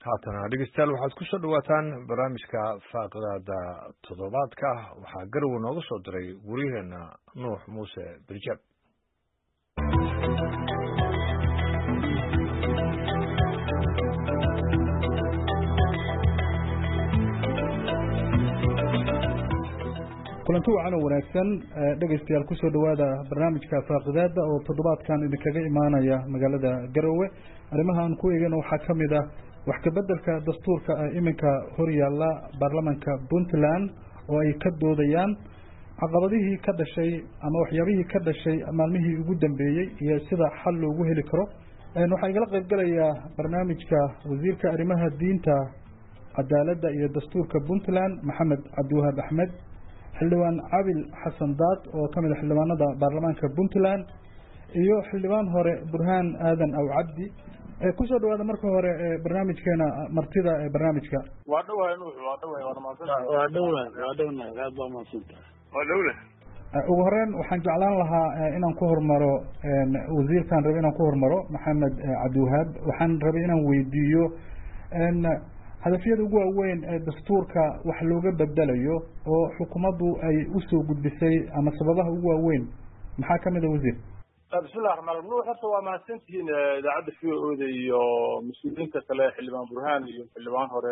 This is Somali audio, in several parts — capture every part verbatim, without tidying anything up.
haatana dhegeystayaal waxaad ku soo dhawaataan barnaamijka faaqidada toddobaadka waxaa garow nooga soo diray wariyaheena nuux muuse birjab kulanti wacan oo wanaagsan dhegeystayaal ku soo dhawaada barnaamijka faaqidada oo toddobaadkan idinkaga imaanaya magaalada garowe arrimaha aan ku eegayna waxaa ka mid ah wax ka beddelka dastuurka iminka hor yaalla baarlamaanka Puntland oo ay ka doodayaan caqabadihii ka dhashay ama waxyaabihii ka dhashay maalmihii ugu dambeeyay iyo sida xal loogu heli karo waxaa igala qayb galaya barnaamijka wasiirka arrimaha diinta cadaaladda iyo dastuurka Puntland Maxamed Cabdiwahaab Axmed xildhibaan Cabil Xasan Daad oo ka mid ah xildhibaanada baarlamaanka Puntland iyo xildhibaan hore Burhaan Aadan Aw Cabdi ee ku soo dhawaada marka hore barnaamijkeena martida ee barnaamijka waa dhawahay nuux waa dhawahay waa mahadsantahay waa dhawahay waa dhawahay aad baa mahadsantahay waa dhawle ugu horreyn waxaan jeclaan lahaa inaan ku hormaro wasiirkan rabay inaan ku hormaro Maxamed Cabdiwahaab waxaan rabay inaan weydiiyo hadafyada ugu waaweyn ee dastuurka wax looga bedelayo oo xukuumaddu ay u soo gudbisay ama sababaha ugu waaweyn maxaa ka mid ah wasiir bismillahi raxmaani raxiim nuux horta waa mahadsantihiin idaacadda v o da iyo mas-uuliyiinta kale xildhibaan burhaan iyo xildhibaan hore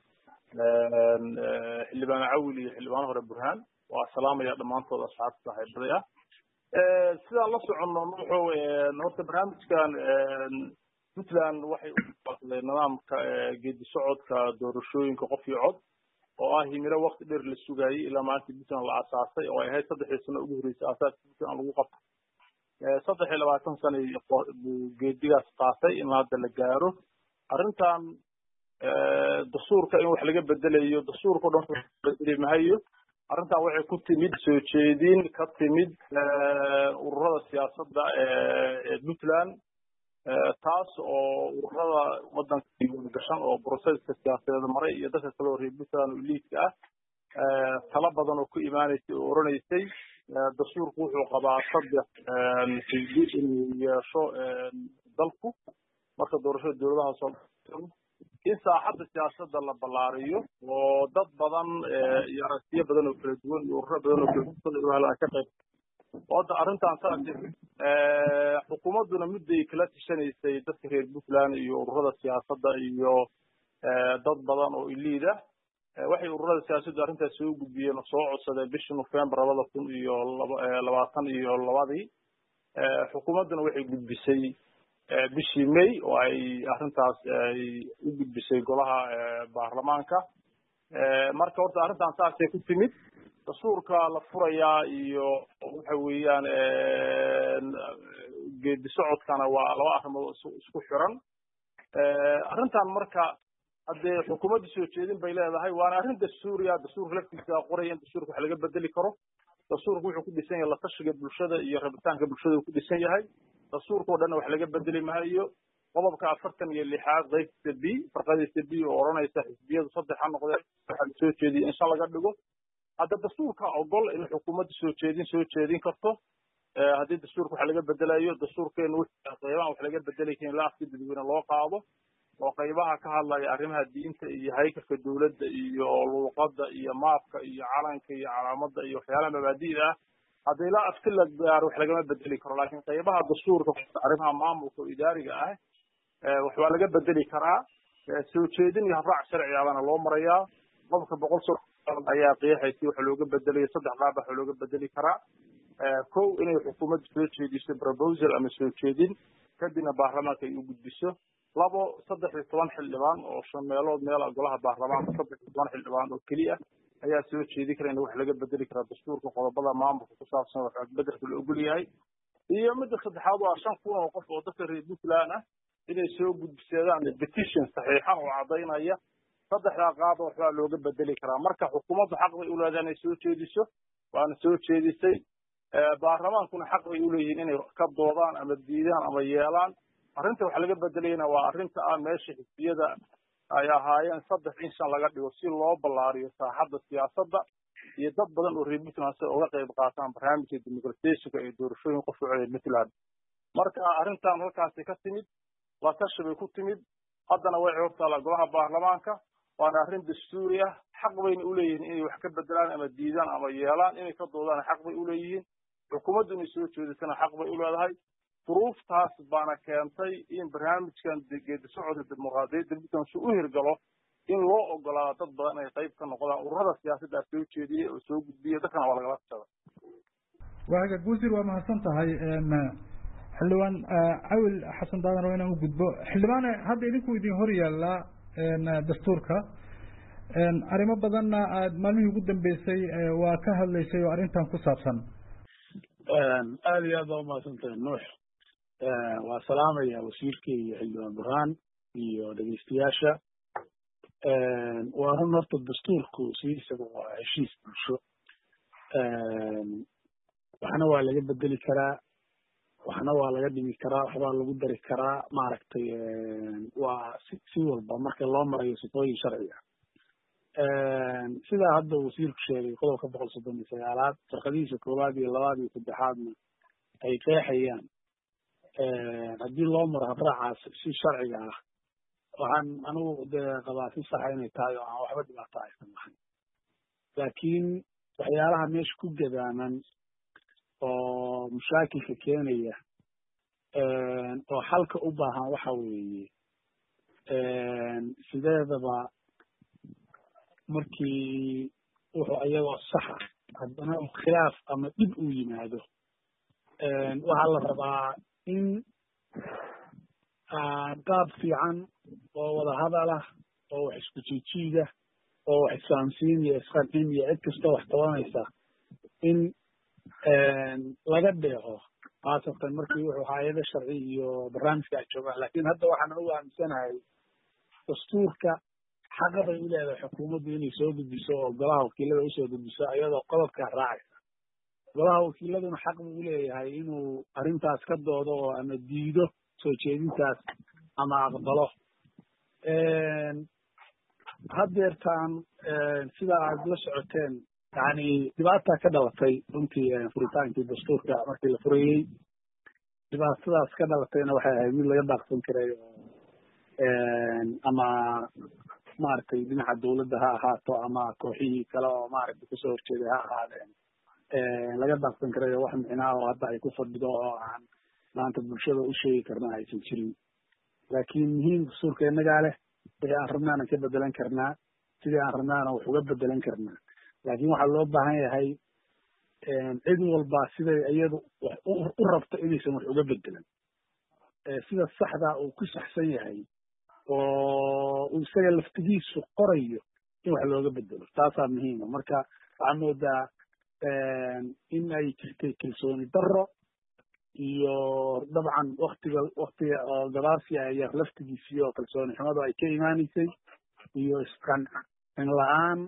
xildhibaan cawil iyo xildhibaan hore burhaan waa salaamaya dhammaantood asxaabta saaxiibaday ah sidaan la soconno nuuxo horta barnaamijkan Puntland waxay u qaatay nidaamka geedi socodka doorashooyinka qof iyo cod oo ah himilo waqti dheer la sugayay ilaa maanta Puntland la asaasay oo ay ahayd saddex sano ugu horeysay asaaska Puntland lagu qabto saddex iyo labaatan sano buu geedigaas qaatay in hadda la gaaro arrintan dastuurka in wax laga bedelayo dastuurka dhan bedeli mahayo arrintan waxay ku timid soo jeedin ka timid ururada siyaasadda ee Puntland taas oo ururada wadanka gashan oo processka siyaasadeed maray iyo dadka kale oo reer Puntland u liidka ah tala badan oo ku imaanaysay oo oranaysay dastuurku wuxuu qabaa saddex xisbi inuu yeesho dalku marka doorashada dowladaha soo in saaxadda siyaasadda la ballaariyo oo dad badan iyo aragtiyo badan oo kala duwan iyo ururo badan oo kala duwan ay ka qayb wada arrintan saas xukuumadduna mudday kala tishanaysay dadka reer Puntland iyo ururada siyaasadda iyo dad badan oo iliida waxay ururada siyaasadda arrintaas soo gudbiyeen soo codsadeen bishii November labada kun iyo labaatan iyo labadii xukuumadduna waxay gudbisay bishii May oo ay arrintaas ay u gudbisay golaha baarlamaanka marka horta arrintan saas ay ku timid dastuurka la furayaa iyo waxa weeyaan geedi socodkana waa laba arrimood isku xiran arrintan marka hadde xukuumaddu soo jeedin bay leedahay waana arrin dastuuriya dastuurka laftiisa qoraya in dastuurka wax laga bedeli karo dastuurku wuxuu ku dhisan yahay la tashiga bulshada iyo rabitaanka bulshada uu ku dhisan yahay dastuurka oo dhan wax laga bedeli maayo qodobka afartan iyo lixaad qaybta B farqadiisa B oo oranaysa xisbiyadu saddex ha noqdeen waxa soo jeediyay in shan laga dhigo hadda dastuurka ogol in xukuumaddu soo jeedin soo jeedin karto haddii dastuurka wax laga bedelayo dastuurkeenu qaybaha wax laga bedeli karin la afki dadweyne loo qaado oo qaybaha ka hadlaya arrimaha diinta iyo haykalka dawladda iyo luuqadda iyo maafka iyo calanka iyo calaamadda iyo waxyaalaha mabaadi'da ah haddii la afti la gaaro wax lagama bedeli karo laakiin qaybaha dastuurka arrimaha maamulka oo idaariga ah wax waa laga bedeli karaa soo jeedin iyo habraac sharci ahna loo marayaa qodobka boqol ayaa qeexaysay waxa looga bedelayo saddex qaab waxa looga bedeli karaa kow inay xukuumaddu soo jeediso proposal ama soo jeedin kadibna baarlamaanka ay u gudbiso labo saddex iyo toban xildhibaan oo shan meelood meel golaha baarlamaanka saddex iyo toban xildhibaan oo keliya ayaa soo jeedi kara in wax laga bedeli kara dastuurka qodobada maamulka ku saabsan wax bedelka la ogol yahay iyo midda saddexaad waa shan kun oo qof oo dadka reer Puntland ah inay soo gudbisadaan petition saxiixa oo cadaynaya saddexda qaab wax looga bedeli karaa marka xukuumaddu xaq bay u leedahay inay soo jeediso waana soo jeedisay baarlamaankuna xaq bay u leeyihiin inay ka doodaan ama diidaan ama yeelaan arrinta wax laga bedelayna waa arrinta ah meesha xisbiyada ay ahaayeen saddex in shan laga dhigo si loo ballaariyo saaxadda siyaasadda iyo dad badan oo reer Puntland si uga qayb qaataan barnaamijka dimuqraadiyadda ee doorashooyin qof u codey Puntland marka arrintan halkaas ka timid la tashi bay ku timid haddana way hortaala golaha baarlamaanka waana arrin dastuuri ah xaq bayna u leeyihiin inay wax ka bedelaan ama diidaan ama yeelaan inay ka doodaan xaq bay u leeyihiin xukuumaddu inay soo jeedisana xaq bay u leedahay duruuftaas baana keentay in barnaamijkan geedi socodka dimuqraadiyadda puntland si u hirgalo in loo ogolaado dad badan inay qayb ka noqdaan ururada siyaasadda soo jeediyey oo soo gudbiyey dadkana waa lagala tashada waaga guusir waa mahadsan tahay xildhibaan cawil xasan daadan waa inaan u gudbo xildhibaane hadda idinku idin hor yaallaa dastuurka arrimo badanna aad maalmihii ugu dambeysay waa ka hadlaysay oo arrintan ku saabsan aada iyo aad baa umahadsantahay nuux waa salaamaya wasiirka iyo xildhibaan burhaan iyo dhegeystayaasha waa run horta dastuurku sidiisaba waa heshiis bulsho waxna waa laga bedeli karaa waxna waa laga dhimi karaa waxbaa lagu dari karaa maaragtay waa si si walba marka loo marayo sifooyin sharci ah sidaa hadda wasiirku sheegay qodobka boqol soddon iyo sagaalaad farqadihiisa koowaad iyo labaad iyo saddexaadna ay qeexayaan haddii loo maro habraacaas si sharciga ah waxaan anigu dee qabaa si saxa inay tahay oo aan waxba dhibaato aysan lahayn laakiin waxyaalaha meesha ku gadaaman oo mushaakilka keenaya oo xalka u baahan waxa weeye sideedaba markii wuxuu iyagoo saxa haddana khilaaf ama dhib uu yimaado waxaa la rabaa in qaab fiican oo wada hadal ah oo wax isku jiijiida oo wax isfahamsiin iyo isqancin iyo cid kasta wax tabanaysa in laga dheeco khaasatan markii wuxuu hayado sharci iyo barnaamijka ay joogaan laakiin hadda waxaan u aaminsanahay dastuurka xaqa bay u leedahay xukuumaddu inay soo gudbiso oo golaha wakiilada usoo gudbiso iyadoo qodobkaa raacaysa golaha wakiiladuna xaq buu uleeyahay inuu arrintaas ka doodo oo ama diido soo jeedintaas ama aqbalo haddeertaan sida aad la socoteen yani dhibaata ka dhalatay runtii furitaankii dastuurka markii la furayey dhibaatadaas ka dhalatayna waxay ahayd mid laga daaqsan karay ama maaragtay dhinaca dawladda ha ahaato ama kooxihii kale oo maaragtay kasoo horjeeday ha ahaadeen laga daaqsan karay oo wax micnaa oo hadda ay ku fadhido oo aan maanta bulshada u sheegi karna aysan jirin laakiin muhiim dastuurka innagaa leh wixii aan rabnaana ka bedelan karnaa sidii aan rabnaana wax uga bedelan karnaa laakiin waxaa loo baahan yahay cid walba siday iyadu wax u rabto inaysan wax uga bedelan sida saxdaa uu ku saxsan yahay oo uu isaga laftigiisu qorayo in wax looga bedelo taasaa muhiima marka waxaa moodaa in ay jirtay kalsooni darro iyo dabcan waktiga waktiga oo gabaabsi ayaa laftigiisii oo kalsooni xumadu ay ka imaanaysay iyo isqancin la-aan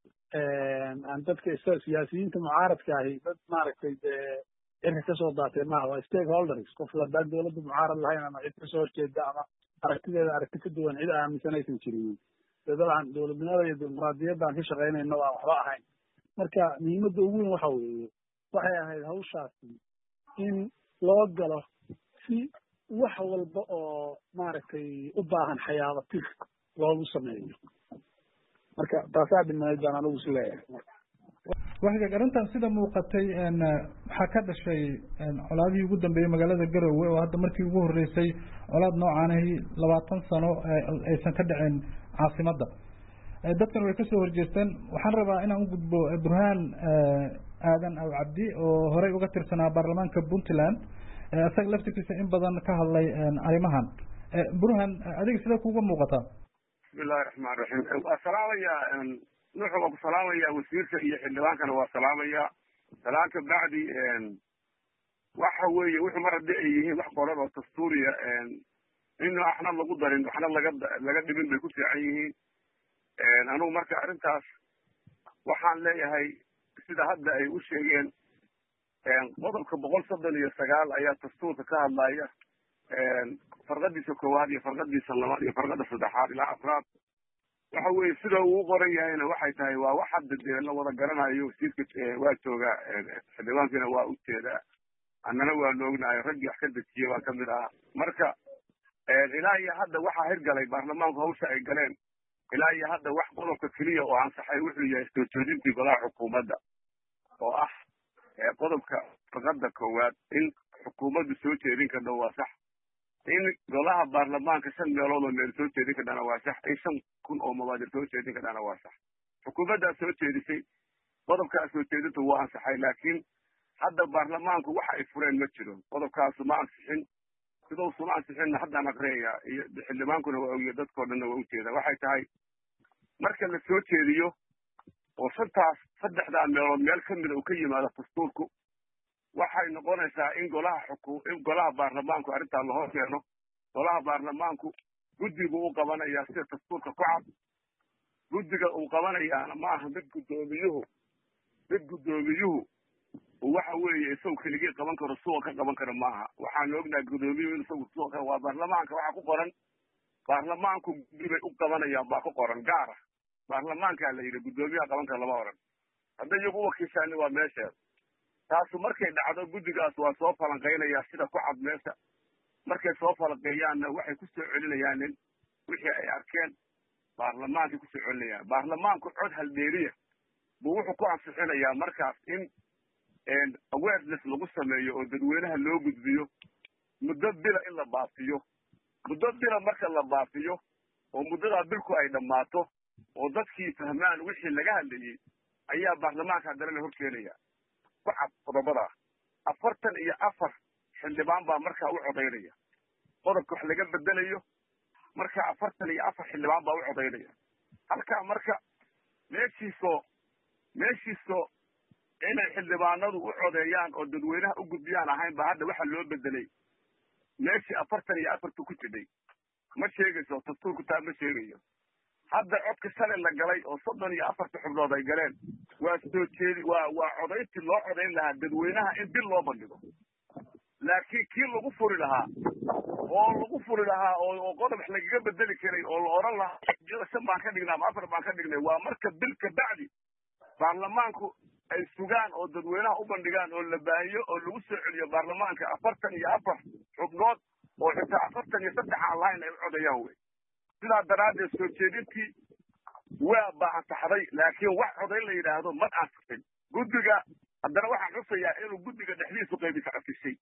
aan dadka siyaasiyiinta mucaaradka ahi dad maaragtay cirka kasoo daatay maaha waa stakeholders qof haddaan dawladda mucaarad lahayn ama cid kasoo horjeeda ama aragtideeda aragti ka duwan cid aaminsan aysan jirin de dabcan dawladnimada iyo dimuqraadiyaddaan ka shaqaynayna waan waxba ahayn marka muhiimadda ugu weyn waxa weeye waxay ahayd hawshaasi in loo galo si wax walba oo maaragtay u baahan xayaabatir loogu sameeyo marka taasaa dhimayd baan anigu is leeyahay waxaag arrintan sida muuqatay waxaa ka dhashay colaadihii ugu dambeeyey magaalada garowe oo hadda markii ugu horreysay colaad noocaanahi labaatan sano aysan ka dhicin caasimadda dadkan way kasoo horjeesteen waxaan rabaa inaan u gudbo burhaan aadan aw cabdi oo horey uga tirsanaa baarlamaanka puntland isaga laftirkiisa in badan ka hadlay arrimahan burhaan adiga sida kuga muuqataa bismillahi raxmaan raxiim waa salaamayaa nuuxa waa ku salaamayaa wasiirka iyo xildhibaankana waa salaamayaa salaanka bacdi waxa weeye wuxuu mar haddii ay yihiin wax qoran oo dastuuriya in waxna lagu darin waxna laga laga dhibin bay ku fiican yihiin anugu marka arrintaas waxaan leeyahay sida hadda ay u sheegeen qodobka boqol soddon iyo sagaal ayaa dastuurka ka hadlaya farqadiisa koowaad iyo farqadiisa labaad iyo farqada saddexaad ilaa afraad waxa weeye sida uu qoran yahayna waxay tahay waa wax hadda dee la wada garanayo wasiirka waa joogaa xildhibaankiina waa u jeedaa annana waa noognahay raggii wax ka dejiye waa kamid ahaa marka ilaa iyo hadda waxaa hirgalay baarlamaanku hawsha ay galeen ilaa iyo hadda wax qodobka keliya oo ansaxay wuxuu yahay soo jeedintii golaha xukuumadda oo ah qodobka faqada koowaad in xukuumaddu soo jeedin karna waa sax in golaha baarlamaanka shan meelood oo meel soo jeedin karnana waa sax in shan kun oo mabaadir soo jeedin karnana waa sax xukuumaddaa soo jeedisay qodobkaas soo jeedintu waa ansaxay laakiin hadda baarlamaanku waxa ay fureen ma jiro qodobkaasu ma ansixin sidausu ma ansixinna haddaan aqriyayaa iyo xildhibaankuna waa ogiya dadkao dhanna waa ujeeda waxay tahay marka la soo jeediyo oo shantaas saddexdaa meelood meel ka mida uu ka yimaado dastuurku waxay noqonaysaa in golaha xuku in golaha baarlamaanku arrintaa la hoos keeno golaha baarlamaanku guddigu u qabanayaa sida dastuurka ku cad guddiga uu qabanayaana ma aha mid guddoomiyuhu mid guddoomiyuhu waxa weeye isagu keligii qaban karo suuqa ka qaban karo maaha waxaan ognahay guddoomiyuhu in isagu suuqa waa baarlamaanka waxaa ku qoran baarlamaanku guddi bay u qabanayaan baa ku qoran gaara baarlamaankaa la yidhi guddoomiyaha qaban kara lama oran hadday iyagu wakiishaani waa meesheeda taasu markay dhacdo guddigaas waa soo falanqaynayaa sida ku cad meesha markay soo falanqeeyaanna waxay ku soo celinayaan in wixii ay arkeen baarlamaankay ku soo celinayaan baarlamaanku cod haldeeriya buu wuxuu ku ansixinayaa markaas in awareness lagu sameeyo oo dadweynaha loo gudbiyo muddo bila in la baafiyo muddo bila marka la baafiyo oo muddadaa bilku ay dhammaato oo dadkii fahmaan wixii laga hadlayey ayaa baarlamaanka haddana la horkeenaya ku cad qodobadaa afartan iyo afar xildhibaan baa markaa u codaynaya qodobka wax laga bedelayo marka afartan iyo afar xildhibaan baa u codaynaya halkaa marka meeshiisoo meeshiisoo inay xildhibaanadu u codeeyaan oo dadweynaha u gudbiyaan ahayn ba hadda waxa loo bedelay meeshii afartan iyo afartu ku jidhay ma sheegayso dastuurku taa ma sheegayo hadda codka shalay la galay oo soddon iyo afarta xubnood ay galeen waa soo jeedi waa waa codayntii loo codayn lahaa dadweynaha in bil loo bandhigo laakiin kii lagu furi lahaa oo lagu furi lahaa oo oo qodob lagaga bedeli karay oo la oran lahaa shan baan ka dhignaa ama afar baan ka dhignay waa marka bil ka bacdi baarlamaanku ay sugaan oo dadweynaha u bandhigaan oo la baahiyo oo lagu soo celiyo baarlamaanka afartan iyo afar xubnood oo xitaa afartan iyo saddex aan lahayn ay u codayaan wey sidaa daraaddeed soo jeedintii waa baa ansaxday laakiin wax codayn la yidhaahdo ma ansixin guddiga haddana waxaan xusayaa inuu guddiga dhexdiisu qaybisa casishay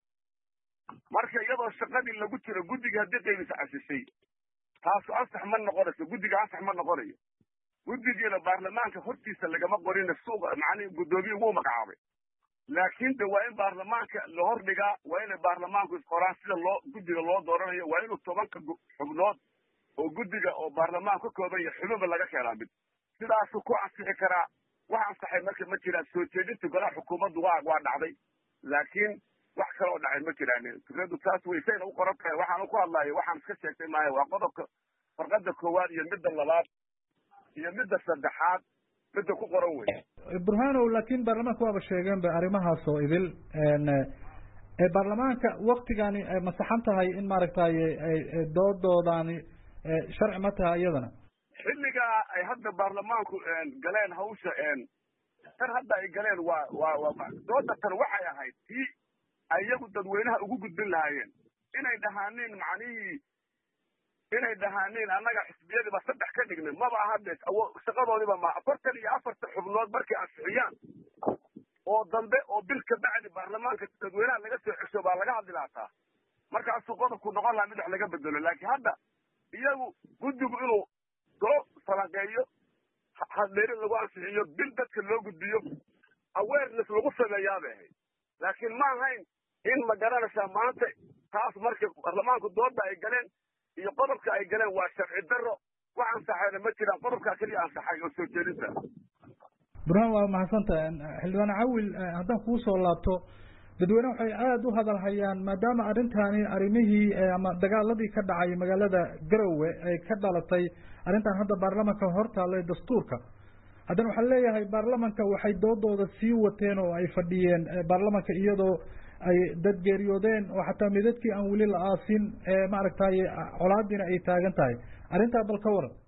marka iyadoo shaqadii lagu jiro guddiga haddii qaybisa casishay taasu ansax ma noqonayso guddiga ansax ma noqonayo guddigiina baarlamaanka hortiisa lagama qorina suuqa macnihi guddoomiye ugu magacaabay laakiin de waa in baarlamaanka la hordhigaa waa inay baarlamaanku isqoraan sida loo guddiga loo dooranayo waa inuu tobanka xubnood oo guddiga oo baarlamaan ka kooban yahay xubinba laga keenaa mid sidaasuu ku ansixi karaa wax ansaxay marka ma jiraan soo jeedinta golaha xukuumaddu waa waa dhacday laakiin wax kale oo dhacay ma jiraan fikradu taas way sayna u qoran tahay waxaan ku hadlayo waxaan iska sheegtay maayo waa qodobka farqada koowaad iyo midda labaad iyo midda saddexaad midda ku qoran wey burhanow laakiin baarlamaanka waaba sheegeen ba arrimahaas oo idil baarlamaanka waktigani ma saxan tahay in maaragtay doodoodaani sharci ma tahay iyadana xilligaa ay hadda baarlamaanku galeen hawsha tan hadda ay galeen waa waa waa dooda tan waxay ahayd tii ay iyagu dadweynaha ugu gudbin lahaayeen inay dhahaaniin macnihii inay dhahaaniin annaga xisbiyadiiba saddex ka dhignay maba ahade shaqadoodiiba ma afartan iyo afartan xubnood markay ansixiyaan oo dambe oo bil ka bacdi baarlamaanka dadweynaha laga soo cesho baa laga hadli lahataa markaasuu qodobku noqon lahaa mid wax laga bedelo laakiin hadda iyagu guddigu inuu soo falanqeeyo hadheeri lagu ansixiyo bil dadka loo gudbiyo awareness lagu sameeyaabay ahayd laakiin ma ahayn in ma garanaysaa maanta taas marka baarlamaanku dooda ay galeen iyo qodobka ay galeen waa sharci darro wax ansaxayna ma jiraan qodobkaa keliya ansaxay oo soo jeedinta burhaan waa mahadsantahay xildhibaan cawil haddaan kuu soo laabto dadweyne waxay aada u hadal hayaan maadaama arrintaani arrimihii ama dagaaladii ka dhacay magaalada garowe ay ka dhalatay arrintan hadda baarlamanka hortaalla ee dastuurka haddana waxaa leeyahay baarlamanka waxay doodooda sii wateen oo ay fadhiyeen baarlamanka iyadoo ay dad geeriyoodeen oo xataa midadkii aan weli la aasin maaragtay colaadiina ay taagan tahay arrintaa bal ka waran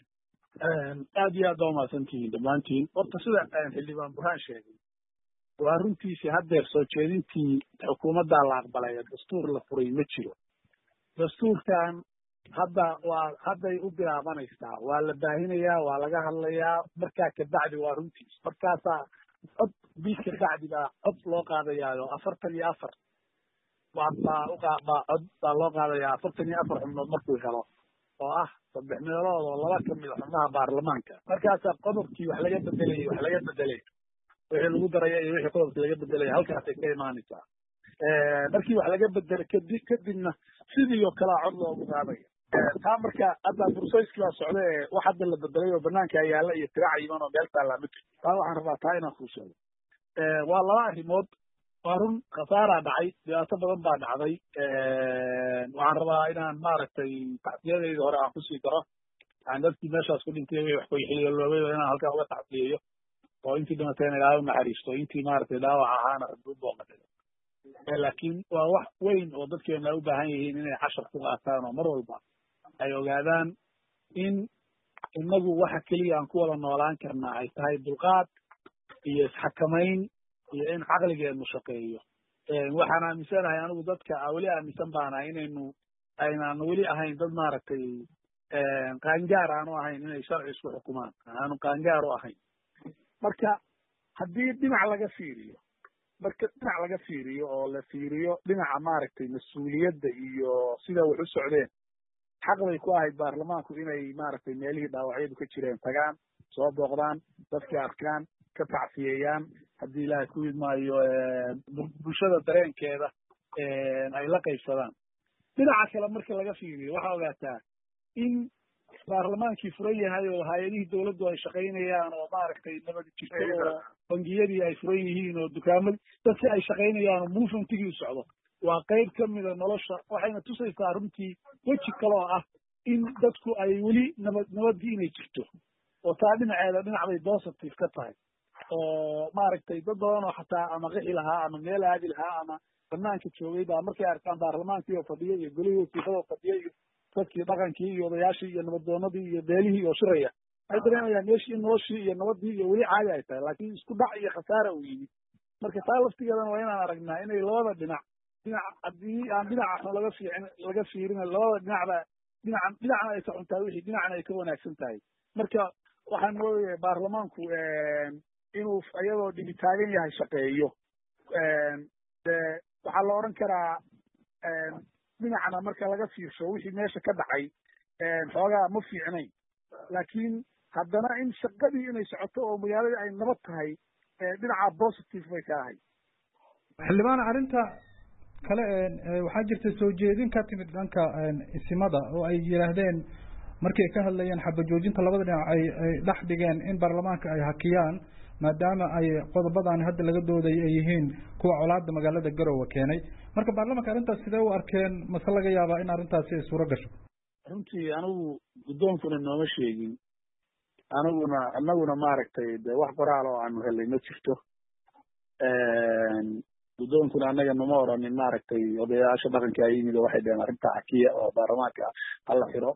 aad iyo aad baa umahadsantihiin dhammaantiin horta sida xildhibaan burhaan sheegay waa runtiisii haddeer soo jeedintii xukuumaddaa la aqbalay dastuur la furay ma jiro dastuurkan hadda waa hadday u bilaabanaysaa waa la baahinayaa waa laga hadlayaa markaa kabacdi waa runtiis markaasaa cod bil kabacdi baa cod loo qaadayaayo afartan iyo afar waa baa uqa baa cod baa loo qaadayaa afartan iyo afar xubnood markuu helo oo ah saddex meelood oo laba kamid a xubnaha baarlamaanka markaasaa qodobkii wax laga bedelayay wax laga bedelay wixii lagu daraya iyo wixii qodobkii laga bedelaya halkaasay ka imaanaysaa markii wax laga bedelay kadib kadibna sidii oo kalea cod loogu qaadaya taa marka hadda bursayskii baa socda ee wax hadda la bedelay oo banaanka yaalla iyo tirac yiman oo meel taallaa ma jirto taa waxaan rabaa taa inaan kuu sheego waa laba arrimood waa run khasaaraa dhacay dhibaato badan baa dhacday waxaan rabaa inaan maaragtay tacsiyadeyda hore aan kusii daro yani dadkii meeshaas ku dhintay wax kuxiliyooloobay inaan halkaa uga tacsiyeeyo oo intii dhimatayna ilaahay u naxariisto intii maaragtay dhaawac ahaana rabbi u booqatay laakiin waa wax weyn oo dadkeena ay u baahan yihiin inay cashar ku qaataan oo mar walba ay ogaadaan in inagu waxa keliya aan ku wada noolaan karnaa ay tahay dulqaad iyo isxakamayn iyo in caqligeenu shaqeeyo waxaan aaminsanahay anigu dadka weli aaminsan baanahay inaynu aynaan weli ahayn dad maaragtay qaangaar aanu ahayn inay sharci isku xukumaan aanu qaangaar u ahayn marka haddii dhinac laga fiiriyo marka dhinac laga fiiriyo oo la fiiriyo dhinaca maaragtay mas-uuliyadda iyo sida wax u socdeen xaq bay ku ahayd baarlamaanku inay maaragtay meelihii dhaawacyadu ka jireen tagaan soo booqdaan dadkii arkaan ka tacsiyeeyaan haddii ilaahay ku idmaayo bulshada dareenkeeda ay la qaybsadaan dhinaca kale marka laga fiiriyo waxaa ogaataa in baarlamaankii furan yahay oo hay-adihii dawladdu ay shaqaynayaan oo maaragtay nabad jirto oo bangiyadii ay furan yihiin oo dukaamadii dadkii ay shaqaynayaan oo movementigii u socdo waa qayb ka mida nolosha waxayna tusaysaa runtii weji kale oo ah in dadku ay weli nabad nabadii inay jirto oo taa dhinaceeda dhinac bay positive ka tahay oo maaragtay dad badan oo xataa ama qixi lahaa ama meel aadi lahaa ama banaanka joogay baa markay arkaan baarlamaankii oo fadhiya iyo golihii wasiifada oo fadhiya iyo dadkii dhaqankii iyo odayaashii iyo nabaddoonadii iyo beelihii oo shiraya waxay dareemayaan meeshii in noloshii iyo nabadii iyo weli caadi ay tahay laakiin isku dhac iyo khasaara uu yimid marka taa laftigeedana waa inaan aragnaa inay labada dhinac dhinac haddii aan dhinaca xun laga fiicin laga fiirin labada dhinacba dhinacan dhinacna ay ka xun tahay wixii dhinacna ay ka wanaagsan tahay marka waxaan moodayaa baarlamaanku inuu iyadoo dhibi taagan yahay shaqeeyo de waxaa la odhan karaa dhinacna marka laga fiirsho wixii meesha ka dhacay xoogaa ma fiicnayn laakiin haddana in shaqadii inay socoto oo magaaladii ay nabad tahay dhinaca positive bay ka ahay xildhibaan arrinta kale waxaa jirta soo jeedin ka timid dhanka isimada oo ay yidhaahdeen markay ka hadlayeen xabajoojinta labada dhinac ay ay dhex dhigeen in baarlamaanka ay hakiyaan maadaama ay qodobadan hadda laga dooday ay yihiin kuwa colaada magaalada Garowe keenay marka baarlamaanka arrintaas sidee u arkeen mase laga yaabaa in arrintaasi ay suuro gasho runtii anigu guddoonkuna nooma sheegin aniguna anaguna maaragtay de wax qoraal oo aanu helay ma jirto guddoonkuna annaga nama oranin maaragtay odayaasha dhaqanka ay yimid oo waxay dhaheen arrinta hakiya oo baarlamaanka hala xiro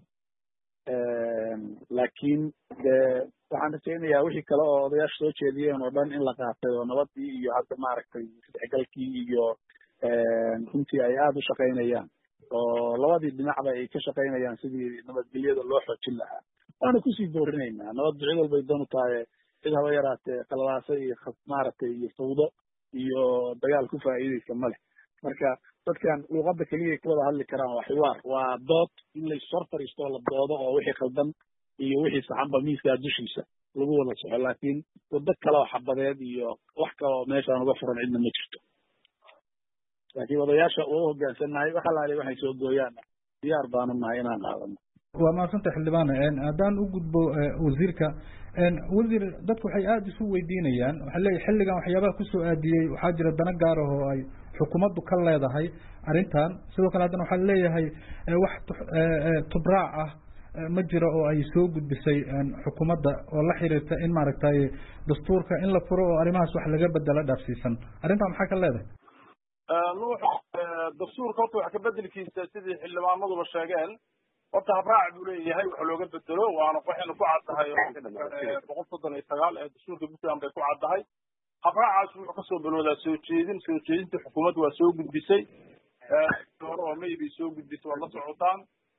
laakiin de waxaan rajaynayaa wixii kale oo odayaasha soo jeediyeen oo dhan in la qaatay oo nabadii iyo hadda maaragtay isdhexgalkii iyo runtii ay aada u shaqaynayaan oo labadii dhinacba ay ka shaqaynayaan sidii nabadgelyada loo xoojin lahaa waana kusii boorinaynaa nabaddu cid walbay doon u tahay cid haba yaraatee qalalaasa iyo maaragtay iyo fawdo iyo dagaal ku faa'iidaysa ma leh marka dadkan luuqadda keliya ay ku wada hadli karaan waa xiwaar waa dood in laissor fariisto oo la doodo oo wixii khaldan iyo wixii saxanba miiskaa dushiisa lagu wada soxo laakiin waddo kale oo xabadeed iyo wax kale oo meeshaan uga furan cidna ma jirto laakiin odayaasha waa u hoggaansannahay waxa laali waxay soo gooyaanna diyaar baanu nahay inaan qaadano waa mahadsanta xildhibaan haddaan u gudbo wasiirka wasiir dadku waxay aada isu weydiinayaan waxaa leeyahay xilligan waxyaabaha kusoo aadiyey waxaa jira dana gaar ah oo ay xukuumaddu ka leedahay arrintan sidoo kale haddana waxaa leeyahay wax tubraac ah ma jiro oo ay soo gudbisay xukuumadda oo la xiriirta in maaragtay dastuurka in la furo oo arrimahaas wax laga bedelo dhaafsiisan arrintan maxaa ka leedahay nuux dastuurka horta wax ka bedelkiisa sidii xildhibaanaduba sheegeen horta habraac buu leeyahay wax looga bedelo waana waxayna ku caddahay boqol soddon iyo sagaal ee dastuurka puntland bay ku caddahay habraacaas wuxuu kasoo bilowdaa soo jeedin soo jeedinta xukuumadda waa soo gudbisay hore oo may bay soo gudbisay waa la socotaan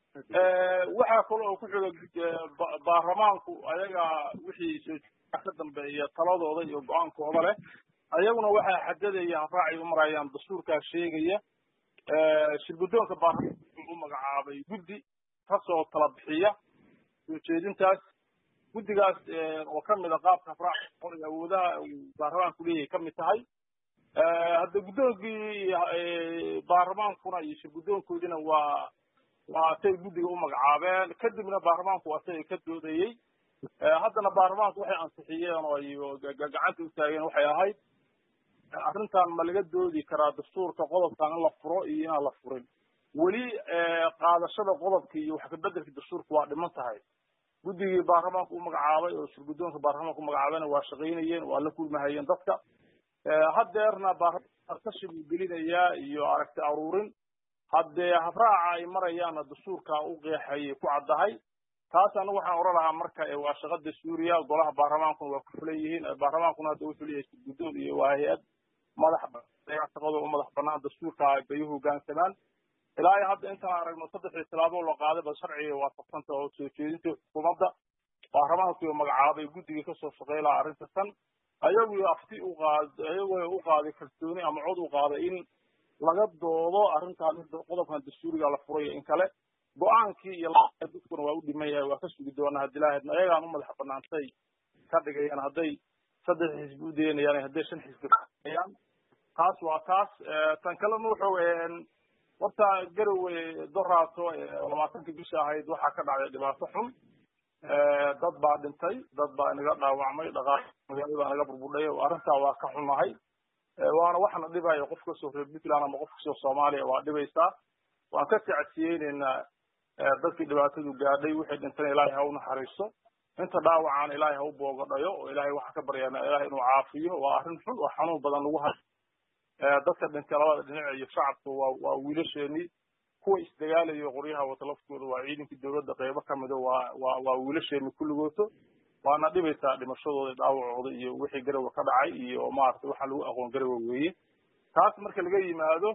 waxaa kale oo ku xiga baarlamaanku ayaga wixii soo ka dambeeya taladooda iyo go-aankooda leh ayaguna waxaa xadadaya habraacay u marayaan dastuurkaa sheegaya shirgudoonka baarlamaanka u magacaabay guddi kasoo tala bixiya soo jeedintaas guddigaas oo kamid a qaabka habraaca iyo awoodaha baarlamaanku leeyahay kamid tahay hadda guddoonkii baarlamaankuna iyo shirgudoonkoodina waa waa tay guddiga u magacaabeen kadibna baarlamaanku waa tay ka doodayey haddana baarlamaanku waxay ansixiyeen oo ay gacanta u taageen waxay ahayd arrintan ma laga doodi karaa dastuurka qodobkan in la furo iyo inaan la furin weli qaadashada qodobka iyo wax kabedelka dastuurka waa dhiman tahay guddigii baarlamaanku u magacaabay oo shirgudoonka baarlamaanka u magacaabayna waa shaqaynayeen waa la kulmahayeen dadka haddeerna baarlamaanka tashi buu gelinayaa iyo aragti aruurin haddee habraaca ay marayaanna dastuurka u qeexayay ku caddahay taas anagu waxaan oran lahaa marka waa shaqada suuriya golaha baarlamaankuna waa ku fulan yihiin baarlamaankuna hadda wuxuu leeyahay shirgudoon iyo waa hay-ad madax shaqada u madax banaan dastuurka bay u hoggaansamaan ilaa hadda intaan aragno saddexdii tilaabo la qaaday ba sharciga waafaqsanta oo soo jeedinta xukuumadda baarlamaanku magacaabay guddiga kasoo shaqeey lahaa arrinta tan ayagu afti u qaad ayagu u qaaday kalsooni ama cod u qaaday in laga doodo arrintan qodobkan dastuuriga la furayo in kale go-aankii iyo dadkuna waa u dhiman yahay waa ka sugi doonaa haddii lahaydna ayagaan u madax banaantay ka dhigayaan hadday saddex xisbi u daynayaan hadday shan xisbi kaayaan taas waa taas tan kalena wuxuu horta garowe doraato labaatankii bisha ahayd waxaa ka dhacday dhibaato xun dad baa dhintay dad baa inaga dhaawacmay dhaqaaq magaalada baa naga burbudhay arrintaa waa ka xunahay waana waxana dhibaya qof kasoo reer puntland ama qof kasoo soomaaliya waa dhibaysaa waan ka tacsiyeyneynaa dadkii dhibaatadu gaadhay wixii dhintana ilaahay ha u naxariiso inta dhaawacaan ilaahay ha u boogadhayo oo ilaahay waxaan ka baryaana ilaahay inuu caafiyo waa arrin xun oo xanuun badan lagu hayo dadka dhintay labada dhinac iyo shacabku waa waa wiilasheenii kuwa isdagaalayo qoryaha wata laftooda waa ciidankii dowladda qaybo ka mida waa waa waa wiilasheenii kulligooto waana dhibaysaa dhimashadooda dhaawacooda iyo wixii garowe ka dhacay iyo maaragtay waxaa lagu aqoon garowe weeye taas marka laga yimaado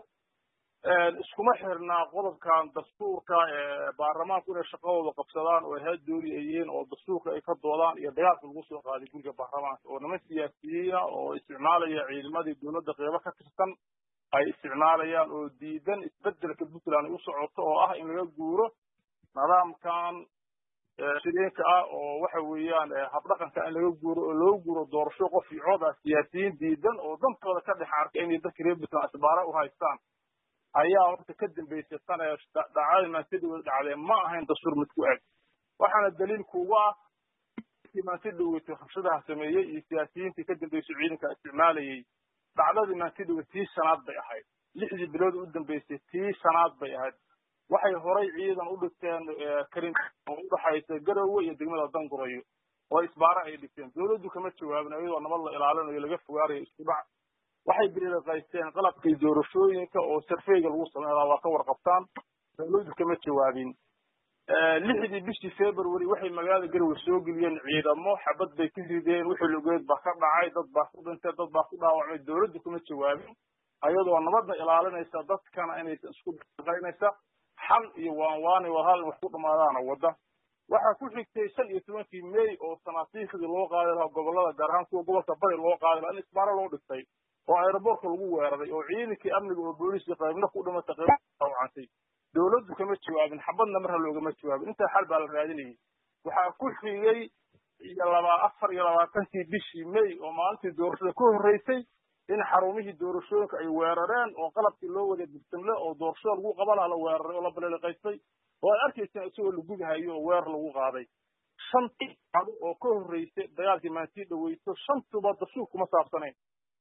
iskuma xirnaa qodobkan dastuurka baarlamaanku inay shaqadooda qabsadaan oo head dooli ay yihiin oo dastuurka ay ka doodaan iyo dagaalka lagu soo qaaday guriga baarlamaanka oo niman siyaasiyiina oo isticmaalaya ciidamadii dowladda qeybo ka tirsan ay isticmaalayaan oo diidan isbedelka puntland ay u socoto oo ah in laga guuro nidaamkan shireenka ah oo waxa weeyaan habdhaqanka in laga guuro oo loo guuro doorasho qof iyo cod ah siyaasiyiin diidan oo dantooda ka dhex arka inay dadka reer puntland asbaara u haystaan ayaa horta ka dambaysay sana dhacdada maantidawada dhacdee ma ahayn dastuur mid ku eg waxaana daliilku uga ah maantidawata rabshadaha sameeyey iyo siyaasiyiintii ka dambaysay ciidanka isticmaalayay dhacdadii maantidawa tii shanaad bay ahayd lixdii bilood u dambaysay tii shanaad bay ahayd waxay horay ciidan u dhigteen karin oo u dhaxaysa garowe iyo degmada dangurayo oo isbaara ay dhigteen dowladdu kama jawaabin iyadoo nabad la ilaalinayo laga fogaanayo isku dhac waxay biriqaysteen qalabkii doorashooyinka oo sarfeyga lagu sameeyaa waa ka warqabtaan dowladdu kama jawaabin lixdii bishii february waxay magaalada garowe soo geliyeen ciidamo xabad bay ka rideen wixii lugeed baa ka dhacay dad baa ku dhintay dad baa ku dhaawacmay dowladdu kama jawaabin ayadoo nabadna ilaalinaysa dadkana inaysan isku dhaqaynaysa xal iyo waanwaani waa hal wax ku dhamaadaana wadda waxaa ku xigtay shan iyo tobankii may oo sanaasiikhdii loo qaaday lahaa gobolada gaar ahaan kuwa gobolka bari loo qaaday lahaa in isbaaro loo dhigtay oo aeroboortka lagu weeraray oo ciidankii amniga oo booliiska qaybna ku dhimatay qayb dhaawacantay dowladdu kama jawaabin xabadna marna loogama jawaabin intaa xal baa la raadinayay waxaa ku xigay iyo laba afar iyo labaatankii bishii may oo maalintii doorashada ka horreysay in xarumihii doorashooyinka ay weerareen oo qalabkii loo wada bursamle oo doorashada lagu qaban lahaa la weeraray oo la baleliqaystay oo ay arkayseen isagoo la gudahayo oo weerar lagu qaaday shantii cado oo ka horreysay dagaalkii maantii dhaweyso shantuba dastuur kuma saabsanayn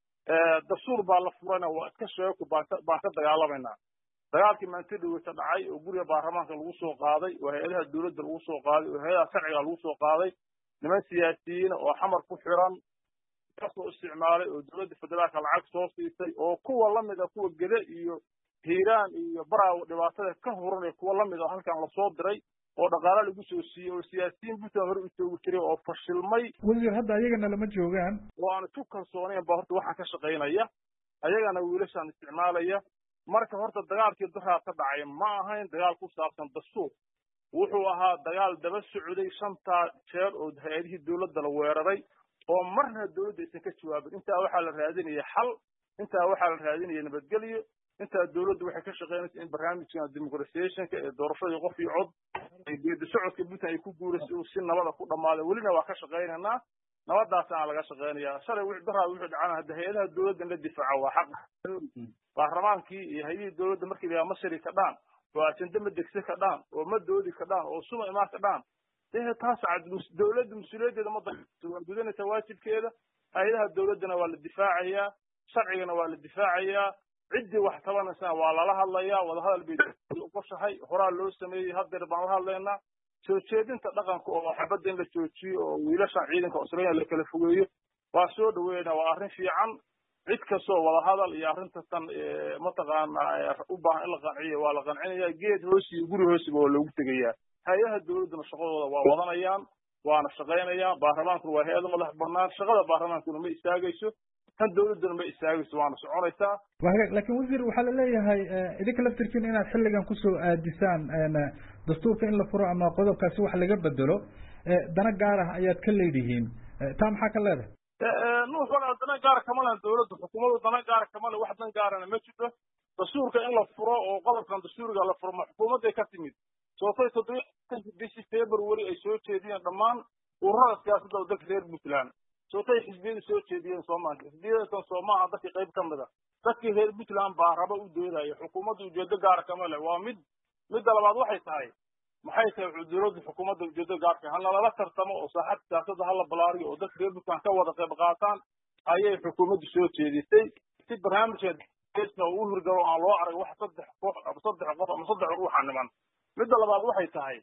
dastuur baa la furana waa iska sheeko baan ka baan ka dagaalamaynaa dagaalkii maantii dhaweyso dhacay oo guriga baarlamaanka lagu soo qaaday oo hay-adaha dowladda lagu soo qaaday oo hay-adaha sharciga lagu soo qaaday niman siyaasiyiina oo xamar ku xiran kasoo isticmaalay oo dowladda federaalka lacag soo siisay oo kuwa lamid a kuwa gede iyo hiiraan iyo baraawo dhibaatada ka huran ee kuwa lamid a halkan lasoo diray oo dhaqaale lagu soo siiyey oo siyaasiyiin puntland hore u joogi jiray oo fashilmay wasiir hadda ayagana lama joogaan oo aan isku kalsoonayn ba horta waxaan ka shaqaynaya ayagana wiilashaan isticmaalaya marka horta dagaalkii daraa ka dhacay ma ahayn dagaal ku saabsan dastuur wuxuu ahaa dagaal daba socday shantaa jeer oo hay-adihii dowladda la weeraray oo marna dowladda aysan ka jawaabin intaa waxaa la raadinaya xal intaa waxaa la raadinaya nabadgelyo intaa dowladdu waxay ka shaqaynaysa in barnaamijkan dimuqratiyationka ee doorashadii qof iyo cod ay geedi socodka puntland ay ku guurayso uu si nabada ku dhamaaday welina waa ka shaqaynaynaa nabadaasana laga shaqaynayaa shalay wixii daraa wixii dhacana hadda hay-adaha dowladda in la difaaco waa xaq baarlamaankii iyo hay-adihii dowladda markii la ma shari ka dhaan oo ajende ma degse ka dhaan oo ma doodi ka dhaan oo suma imaan ka dhaan dee taas dowladda mas-uuliyaddeeda ma waa gudanaysa waajibkeeda hay-adaha dowladdana waa la difaacayaa sharcigana waa la difaacayaa ciddii wax tabanaysana waa lala hadlayaa wadahadal bay uqoshahay horaa loo sameeyey haddeer baan la hadlaynaa soo jeedinta dhaqanka oo xabadda in la joojiyo oo wiilashan ciidanka australia la kala fogeeyo waa soo dhaweynaa waa arrin fiican cid kastoo wadahadal iyo arrinta tan mataqaana u baahan in la qanciyo waa la qancinaya geed hoosi iyo guri hoosiba waa loogu tegayaa hay-adaha dowladduna shaqadooda waa wadanayaan waana shaqaynayaan baarlamaankuna waa hay-ada madax banaan shaqada baarlamaankuna ma istaagayso tan dowladduna ma istaagayso waana soconaysaa laakiin wasiir waxaa laleeyahay idinka laftirkiina inaad xilligan kusoo aadisaan dastuurka in la furo ama qodobkaasi wax laga bedelo dana gaar ah ayaad ka leedihiin taa maxaa ka leedahay nuux walaal dana gaara kama leh dowladda xukuumaddu dana gaara kama leh wax dan gaarana ma jirto dastuurka in la furo oo qodobkan dastuuriga la furo ma xukuumadday ka timid sootay toddoba bishii february ay soo jeediyeen dhammaan ururada siyaasadda oo dalka reer puntland sootay xisbiyadu soo jeediyeen soomaaliya xisbiyadakan soomaaha dadkii qayb ka mid a dadkii reer puntland baa raba u doodaya xukuumadda ujeedo gaara kama leh waa mid midda labaad waxay tahay maxay tahay dowladda xukuumadda ujeedo gaarka ha nalala tartamo oo saaxadda siyaasadda hala balaariyo oo dadka reer puntland ka wada qayb qaataan ayay xukuumaddu soo jeedisay si barnaamijka uu hirgalo aan loo arag wax saddex koox saddex qof ama saddex ruuxa niman midda labaad waxay tahay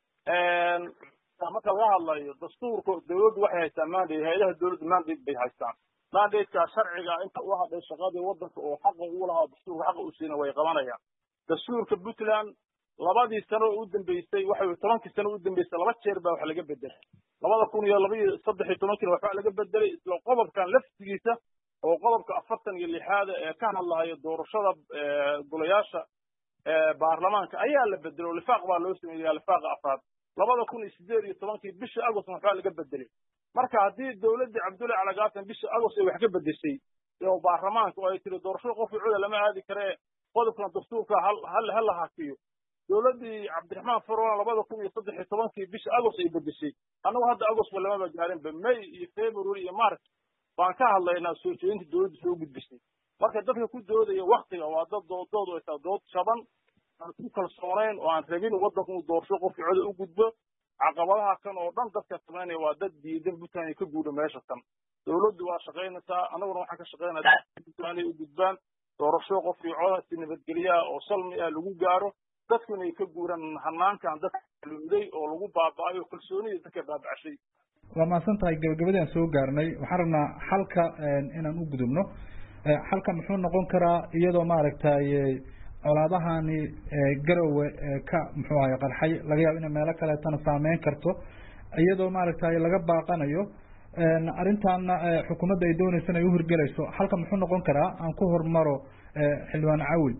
marka laga hadlayo dastuurka dowladdu waxay haystaan mandate hay-adaha dowladda mandate bay haystaan mandateka sharciga inta u hadhay shaqadii waddanka oo xaqa ugu lahaa dastuurka xaqa u siina way qabanayaan dastuurka puntland labadii sano u dambeysay waxa tobankii sano u dambeysay laba jeer baa wax laga bedelay labada kun iyo laba iyo saddex iyo tobankiina waxbaa laga bedelay isla qodobkan laftigiisa oo qodobka afartan iyo lixaada ee ka hadlahayo doorashada golayaasha baarlamaanka ayaa la bedelay oo lifaaq baa loo sameeyaa lifaaqa afraad labada kun iyo sideed iyo tobankii bisha agost waxbaa laga bedelay marka haddii dowladdii cabdullahi calagaatan bisha agost ay wax ka bedeshay oo baarlamaanka oo ay tiri doorashada qof cuda lama aadi karee qodobkan dastuurka hal ha la hakiyo dowladdii cabdiraxmaan farona labada kun iyo saddex iyo tobankii bisha agost ay bedeshay annagu hadda agostba lamaba gaarinba may iyo february iyo march baan ka hadlaynaa soo jeedinta dowladda soo gudbisay marka dadka ku doodaya waktiga waa dad dood ay tahay dood shaban aan ku kalsoonayn oo aan rabin waddanku inuu doorasho qofkii coda u gudbo caqabadaha kan oo dhan dadka samaynaya waa dad diidan puntland ay ka guuro meesha kan dowladdu waa shaqaynaysaa annaguna waxaan ka shaqaynaya puntland ay u gudbaan doorasho qofkii coda si nabadgelyaha oo salmi ah lagu gaaro dadkuna ay ka guuraan hanaankan dadka luuday oo lagu baaba'ayo kalsoonida dadka baabacashay waa mahadsan tahay gabagabadaan soo gaarnay waxaan rabnaa xalka inaan u gudubno xalka muxuu noqon karaa iyadoo maaragtay colaadahani garowe ka muxuu ahay qarxay laga yaabo inay meelo kaleetana saameyn karto iyadoo maaragtay laga baaqanayo arrintaana xukuumadda ay dooneysana ay u hirgelayso xalka muxuu noqon karaa aan ku hormaro xildhibaan cawil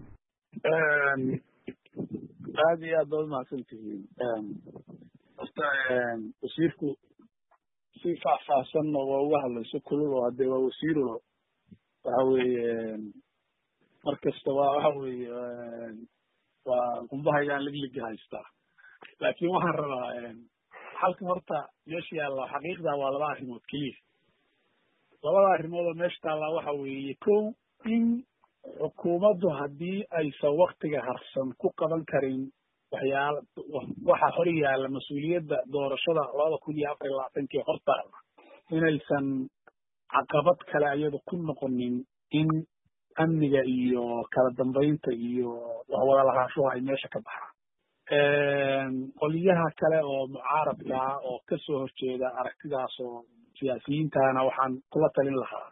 aada iyo aad baad umahadsan tihiin horta wasiirku si faahfaahsanna waa uga hadlayso kulul oo hadee waa wasiiro waxa weeye mar kasta waa waxa weeye waa qumbahaygaan ligliga haystaa laakiin waxaan rabaa halka horta meesha yaalla xaqiiqda waa laba arrimood keliya labada arrimood oo meesha taallaa waxa weeye kow in xukuumaddu haddii aysan waktiga harsan ku qaban karin waxyaala waxa hor yaalla mas-uuliyadda doorashada labada kun iyo afar iyo labaatankii hortaalla inaysan caqabad kale ayada ku noqonin in amniga iyo kala dambeynta iyo waxwada lahaanshuhu ay meesha ka baxaan qoliyaha kale oo mucaaradka ah oo kasoo horjeeda aragtidaas oo siyaasiyiintana waxaan kula talin lahaa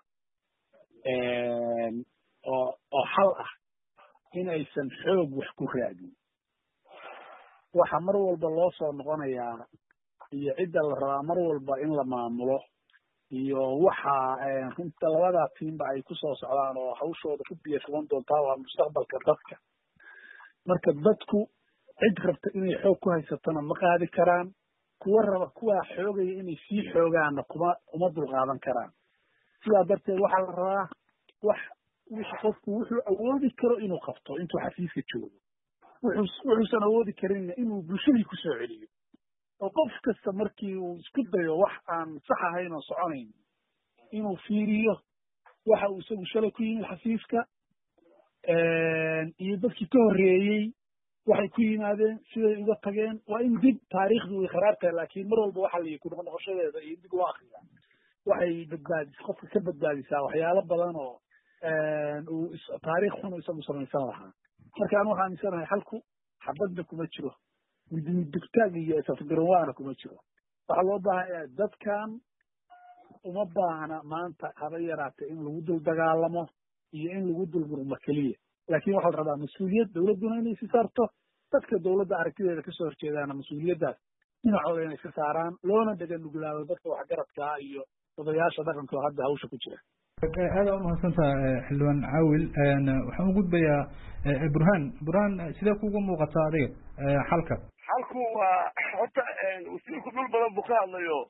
oo oo xal ah in aysan xoog wax ku raadin waxa mar walba loo soo noqonayaa iyo cidda la rabaa mar walba in la maamulo iyo waxa runta labada tiimba ay ku soo socdaan oo hawshooda ku biyo fulan doontaa waa mustaqbalka dadka marka dadku cid rabta inay xoog ku haysatona ma qaadi karaan kuwa raba kuwaa xoogaya inay sii xoogaanna kuma uma dulqaadan karaan sidaa darteed waxaa la rabaa wax wix qofku wuxuu awoodi karo inuu qabto intuu xafiiska joogo wuxuu wuxuusan awoodi karinna inuu bulshadii ku soo celiyo oo qof kasta markii uu isku dayo wax aan sax ahayn oo soconayn inuu fiiriyo waxa uu isagu shalay ku yimid xafiiska iyo dadkii ka horreeyey waxay ku yimaadeen siday uga tageen waa in dib taariikhdu way kharaar tahay laakiin mar walba waxa la ku noqoshadeeda iyo dib loo akriyaa waxay badbaadis qofka ka badbaadisaa waxyaalo badan oo uu taariikh xun isagu samaysan lahaa marka anu waxaan aaminsanahay xalku xabadna kuma jiro midmidugtaag iyo isafgaranwaana kuma jiro waxaa loo baahanyaa dadkan uma baahna maanta haba yaraatee in lagu dul dagaalamo iyo in lagu dul murmo keliya laakiin waxaa la rabaa mas-uuliyad dawladduna inay si saarto dadka dawladda aragtideeda kasoo horjeedaana mas-uuliyaddaas dhinacooda inay iska saaraan loona dhega nuglaado dadka waxgaradkaa iyo odayaasha dhaqanka oo hadda hawsha ku jira aada umahadsantaha xildhibaan caawil waxaan u gudbayaa burhaan burhaan sidee kuuga muuqataa adiga xalka xalku waa horta wasiirku dhul badan buu ka hadlayo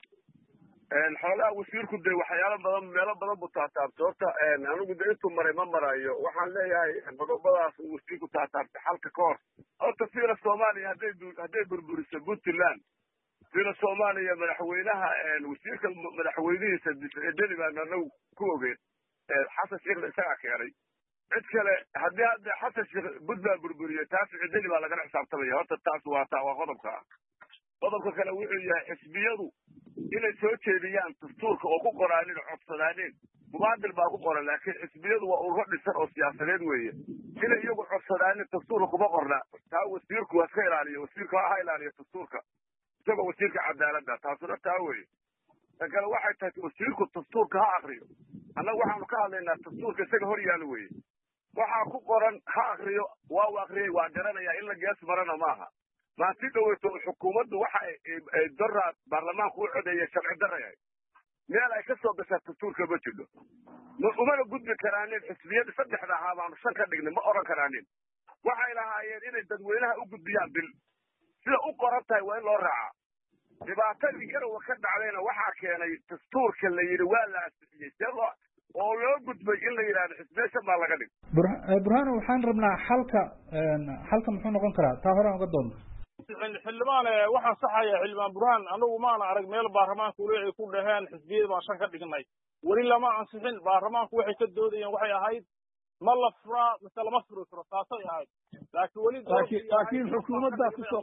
xoolaha wasiirku de waxyaalo badan meelo badan buu taataabtay horta anigu de intuu maray ma marayo waxaan leeyahay qodobadaas uu wasiirku taataabtay xalka ka hor horta fiila soomaaliya hadday hadday burburiso puntland fiila soomaaliya madaxweynaha wasiirka madaxweynihiisa deli baan anagu ku ogeyn xasan sheekhna isagaa keenay cid kale haddii hadda xasan sheekh puntland burburiyo taas cideli baa lagala xisaabtamaya horta taas waa ta waa qodobka ah qodobka kale wuxuu yahay xisbiyadu inay soo jeediyaan dastuurka oo ku qoraanin codsadaaneen mubaadil baa ku qoran laakiin xisbiyadu waa ururo dhisan oo siyaasadeed weeye inay iyagu codsadaanin dastuurka kuma qorna taa wasiirku waa iska ilaaliyo wasiirka ha ilaaliyo dastuurka isagoo wasiirka cadaaladda taasuna taa weeye tan kale waxay tahay wasiirku dastuurka ha akriyo annaga waxaanu ka hadlaynaa dastuurka isaga hor yaalo weeye waxaa ku qoran ha akriyo waa u akriyay waa garanaya in la gees marana maaha maanti dhaweyto xukuumaddu waxa ay daraad baarlamaanku u codeeyay sharci daraya meel ay ka soo gashaa dastuurka ma jiro umana gudbi karaanin xisbiyada saddexda ahaa baanu shan ka dhignay ma oran karaanin waxay lahaayeen inay dadweynaha u gudbiyaan bil sida u qoran tahay waa in loo raacaa dhibaatadii garowa ka dhacdayna waxaa keenay dastuurka la yidhi waa la asixiyey see loo oo loo gudbay in la yidhahdo xisbiya shan baa laga dhig burhaan waxaan rabnaa xalka xalka muxuu noqon karaa taa hore aan uga doonno xildhibaan waxaan saxaya xildhibaan burhaan anagu maana arag meel baarlamaanka uleecay ku dhaheen xisbiyada baan shan ka dhignay weli lama ansixin baarlamaanku waxay ka doodayeen waxay ahayd ma la furaa mise lama furi karo taasay ahayd laakiin weli laakiin xukuumaddaa kusoo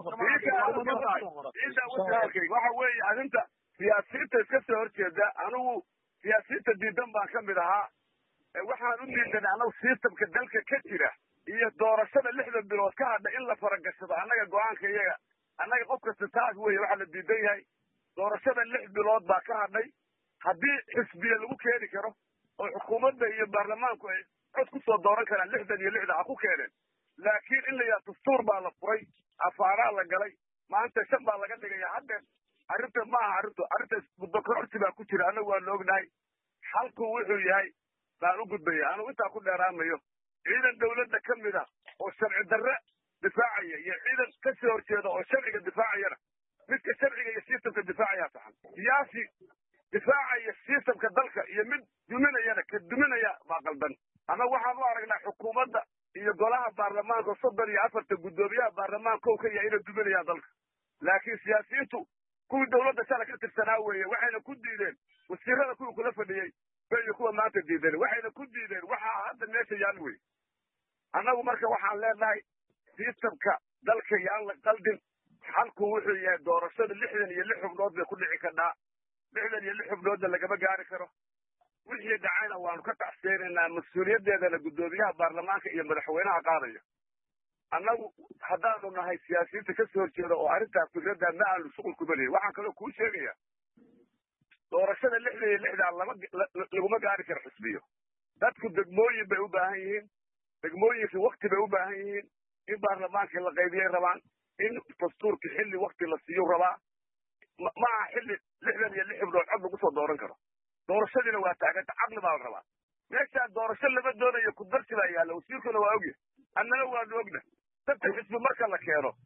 qortay waxa weeye arrinta siyaasiyiinta iska soo horjeeda anigu siyaasiyiinta diidan baan ka mid ahaa waxaan u diidanay anagu sistamka dalka ka jira iyo doorashada lixdan bilood ka hadha in la faragashado annaga go-aanka iyaga annaga qof kasta taas weeye waxaa la diidan yahay doorashada lix bilood baa ka hadhay haddii xisbiya lagu keeni karo oo xukuumadda iyo baarlamaanku ay cod kusoo dooran karaan lixdan iyo lixda ha ku keeneen laakiin in la yidhaha dastuur baa la furay afaaraa la galay maanta shan baa laga dhigaya haddeen arrinta ma aha arrintu arrinta muddokororsi baa ku jira annagu waanu ognahay xalku wuxuu yahay baan u gudbaya anugu intaa ku dheeraamayo ciidan dawladda ka mid a oo sharci darre difaacaya iyo ciidan ka soo horjeeda oo sharciga difaacayana midka sharciga iyo sistamka difaacaya saxan siyaasi difaacaya sistamka dalka iyo mid duminayana ka duminaya baa qaldan annaga waxaan u aragnaa xukuumadda iyo golaha baarlamaanka soddon iyo afarta guddoomiyaha baarlamaanka o ka yahay inay duminayaan dalka laakiin siyaasiyiintu kuwii dawladda shala ka tirsanaa weeye waxayna ku diideen wasiirada kuwii kula fadhiyey bay kuwa maanta diideen waxayna ku diideen waxaa hadda meesha yaal wey annagu marka waxaan leenahay sistamka dalka yaan la qaldin xalku wuxuu yahay doorashada lixdan iyo lix xubnood bay ku dhici karnaa lixdan iyo lix xubnoodna lagama gaari karo wixii dhacayna waanu ka tacseenaynaa mas-uuliyaddeedana guddoomiyaha baarlamaanka iyo madaxweynaha qaadaya annagu haddaanu nahay siyaasiyiinta ka soo horjeeda oo arrintaa fikradda ma aanu shuqul kuma lehin waxaan kaloo kuu sheegaya doorashada lixdan iyo lixdan lama laguma gaari karo xisbiyo dadku degmooyin bay u baahan yihiin degmooyinkii wakti bay u baahan yihiin in baarlamaankii la qaybiyay rabaan in dastuurkii xilli wakti la siiyo rabaa ma aha xilli lixdan iyo lix xubnood cod lagu soo dooran karo doorashadiina waa taaganta caqli baa la rabaa meeshaa doorasho lama doonayo kudarsi baa yaalla wasiirkuna waa ogya annana waanu ogna dadka xisbi marka la keeno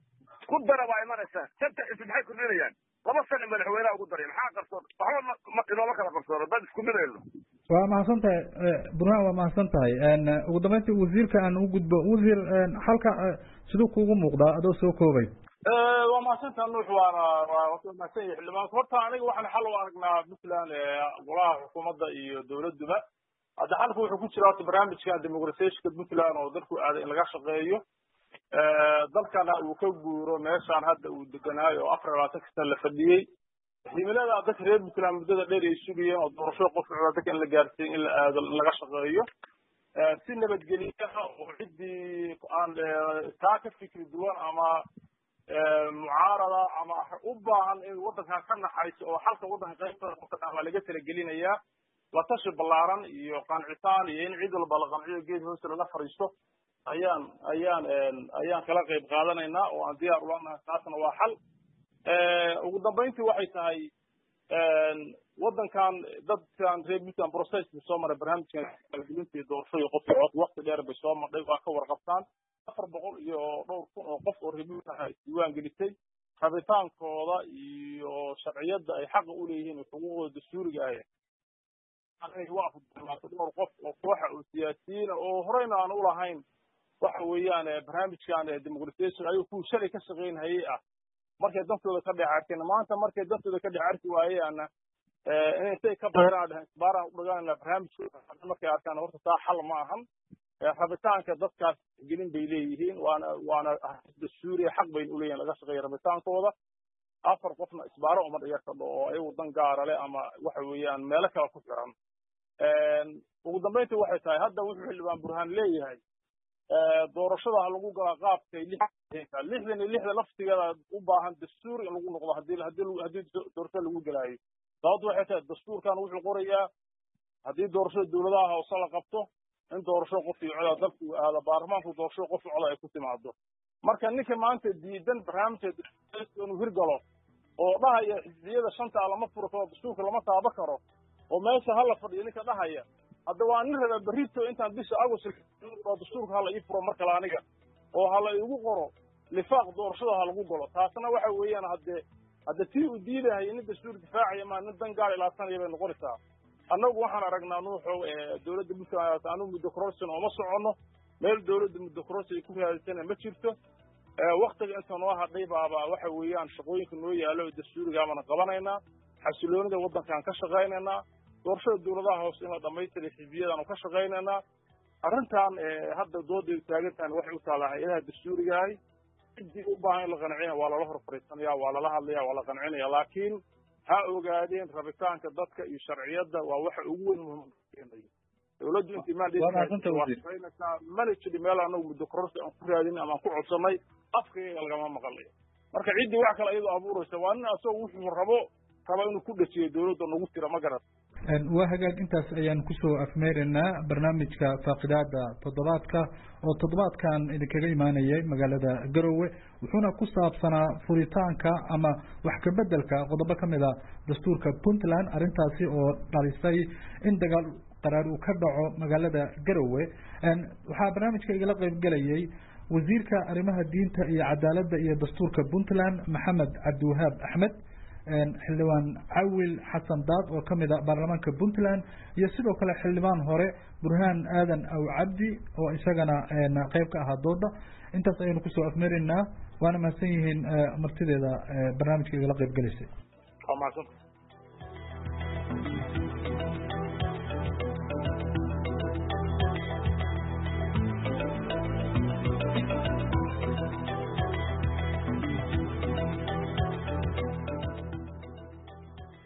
ku dara waa imanaysaa shanta xisbi maxay kordhinayaan laba sano madaxweynaha ugu daray maxaa qarsoon waxba inooma kala qarsoono dad isku midayno waa mahadsan tahay burhaan waa mahadsan tahay ugu dambeyntii wasiirka aan u gudbo wasiir halka siduu kuugu muuqdaa adoo soo koobay waa mahadsantaha nuux waana waa mahadsan yahay xildhibaanka horta aniga waxaan xal u aragnaa puntland golaha xukuumadda iyo dowladduba hadda xalka wuxuu ku jira horta barnaamijkan demoqratiyaashka puntland oo dadku aaday in laga shaqeeyo dalkana uu ka guuro meeshaan hadda uu deganaayo oo afar labaatan kasta la fadhiyey himilada dadka reer puntland muddada dheer ay sugayeen oo doorashada qof dadka in la gaarsiin in la aado in laga shaqeeyo si nabadgelyaha oo ciddii aan taa ka fikri duwan ama mucaarada ama u baahan in waddankan ka naxayso oo xalka waddanka qaybta waa laga talagelinayaa la tashi ballaaran iyo qancitaan iyo in cid walba la qanciyo geed hoose lala fariisto ayaan ayaan ayaan kala qayb qaadanaynaa oo aan diyaar ula nahay taasna waa xal ugu dambeyntii waxay tahay waddankan dadkan reer puntland processki soo maray barnaamijkan kalagelintii doorashada qofkii cod waqti dheer bay soo marday waa ka warqabtaan afar boqol iyo dhowr kun oo qof oo reer puntland ay diiwaan gelisay rabitaankooda iyo sharciyadda ay xaqa u leeyihiin xuquuqdooda dastuuriga ah dhowr qof oo kooxa oo siyaasiyiina oo horeyna aan u lahayn waxa weeyaan barnaamijkan demoqratiyaasha ayuu kuwii shalay ka shaqaynhayay ah markay dantooda ka dhex arkeen maanta markay dantooda ka dhex arki waayeana inay intay ka bayraan dhahan isbaaraan u dhagaanayna barnaamijkooda markay arkaan horta taa xal ma ahan rabitaanka dadkaas gelin bay leeyihiin waana waana dastuuriya xaq bayna uleeyihin laga shaqeeya rabitaankooda afar qofna isbaaro uma dhiga kadho oo ayagu dan gaara leh ama waxa weeyaan meelo kale ku xiran ugu dambeyntii waxay tahay hadda wuxuu xildhibaan burhaan leeyahay doorashada ha lagu galaa qaabkay lixdan iyo lixda laftigeeda u baahan dastuur in lagu noqdo hadii hadii haddii doorashada lagu galaayo sababtu waxay tahay dastuurkan wuxuu qorayaa haddii doorashada dowladaha hoose la qabto in doorashada qof iyo coda dalku aada baarlamaanku doorashada qof iyo coda ay ku timaado marka ninka maanta diidan barnaamijka inuu hirgalo oo dhahaya xisbiyada shanta lama furo karo dastuurka lama taaba karo oo meesha hala fadhiyo ninka dhahaya hadda waa nin raba berrito intaan bisha agost dastuurka hala ii furo mar kale aniga oo hala igu qoro lifaaq doorashada ha lagu galo taasna waxa weeyaan hadde hadda tii uu diidahay nin dastuur difaacaya maa nin dan gaar ilaasanaya bay noqonaysaa annagu waxaan aragnaa nuuxow dowladda puntland anu muddo kororsin ooma soconno meel dowladda muddo kororsi ay ku raadisana ma jirto waktiga inta noo hadhay baaba waxa weeyaan shaqooyinka noo yaalo oo dastuurigaabana qabanaynaa xasiloonida waddankaan ka shaqaynaynaa doorashada dowladaha hoose in la dhamaystiray xisbiyadaanu ka shaqaynaynaa arrintan hadda dooday taagantahan waxay u taallaa hay-adaha dastuurigahay ciddii u baahan in la qancina waa lala hor fariisanaya waa lala hadlaya waa la qancinaya laakiin ha ogaadeen rabitaanka dadka iyo sharciyadda waa waxa ugu weyn muhiimkeenayo dowladdu intii maadhaysaa mana jiri meel anagu muddo kororsi aan ku raadin ama aan ku codsanay afkayga lagama maqlayo marka ciddii wax kale iyadoo abuuraysa waa nin asagoo wuxuu rabo raba inuu ku dhajiyo dowladda nagu tira ma garat waa hagaag intaas ayaan kusoo afmeeraynaa barnaamijka faaqidaada toddobaadka oo toddobaadkan idinkaga imaanayay magaalada garowe wuxuuna ku saabsanaa furitaanka ama wax ka bedelka qodobo ka mid a dastuurka puntland arrintaasi oo dhalisay in dagaal qaraar uu ka dhaco magaalada garowe waxaa barnaamijka igala qaybgelayay wasiirka arrimaha diinta iyo cadaaladda iyo dastuurka puntland maxamed cabdiwahaab axmed xildhibaan cawil xasan daad oo ka mid a baarlamaanka puntland iyo sidoo kale xildhibaan hore burhaan aadan aw cabdi oo isagana qayb ka ahaa dooda intaas ayaynu kusoo afmeeraynaa waana mahadsan yihiin martideeda barnaamijka igala qayb gelaysay